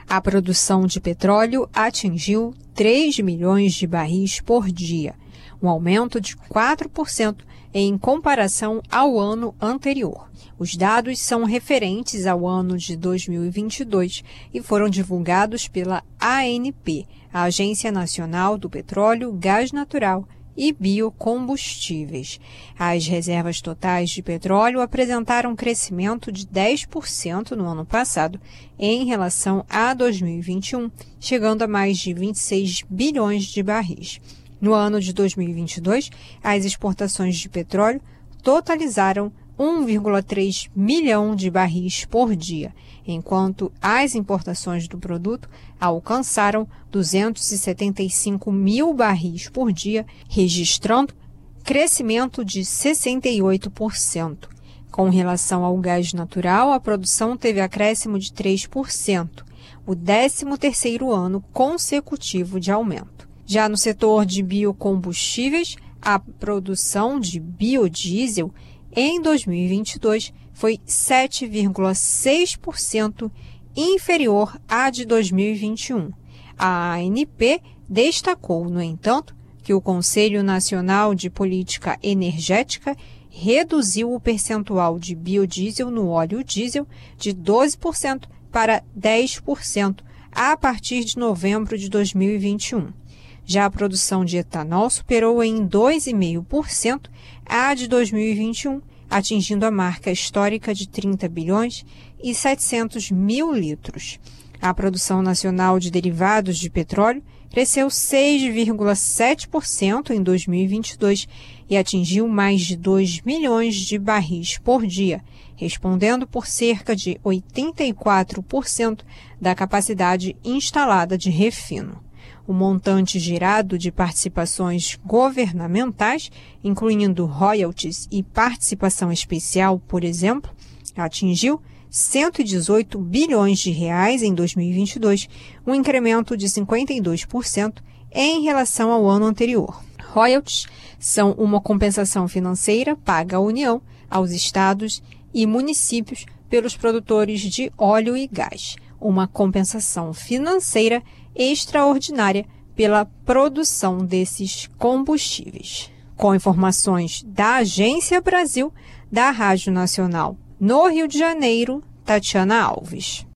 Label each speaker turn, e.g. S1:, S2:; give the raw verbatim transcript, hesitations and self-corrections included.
S1: A produção de petróleo atingiu três milhões de barris por dia, um aumento de quatro por cento em comparação ao ano anterior. Os dados são referentes ao ano de dois mil e vinte e dois e foram divulgados pela A N P, a Agência Nacional do Petróleo, Gás Natural e Biocombustíveis. As reservas totais de petróleo apresentaram crescimento de dez por cento no ano passado em relação a dois mil e vinte e um, chegando a mais de vinte e seis bilhões de barris. No ano de dois mil e vinte e dois, as exportações de petróleo totalizaram um vírgula três milhão de barris por dia, enquanto as importações do produto alcançaram duzentos e setenta e cinco mil barris por dia, registrando crescimento de sessenta e oito por cento. Com relação ao gás natural, a produção teve acréscimo de três por cento, o décimo terceiro ano consecutivo de aumento. Já no setor de biocombustíveis, a produção de biodiesel em dois mil e vinte e dois foi sete vírgula seis por cento inferior à de dois mil e vinte e um. A A N P destacou, no entanto, que o Conselho Nacional de Política Energética reduziu o percentual de biodiesel no óleo diesel de doze por cento para dez por cento a partir de novembro de dois mil e vinte e um. Já a produção de etanol superou em dois vírgula cinco por cento a de dois mil e vinte e um, atingindo a marca histórica de trinta bilhões e setecentos mil litros. A produção nacional de derivados de petróleo cresceu seis vírgula sete por cento em dois mil e vinte e dois e atingiu mais de dois milhões de barris por dia, respondendo por cerca de oitenta e quatro por cento da capacidade instalada de refino. O montante gerado de participações governamentais, incluindo royalties e participação especial, por exemplo, atingiu cento e dezoito bilhões de reais em dois mil e vinte e dois, um incremento de cinquenta e dois por cento em relação ao ano anterior. Royalties são uma compensação financeira paga à União, aos estados e municípios pelos produtores de óleo e gás, uma compensação financeira extraordinária pela produção desses combustíveis. Com informações da Agência Brasil, da Rádio Nacional no Rio de Janeiro, Tatiana Alves.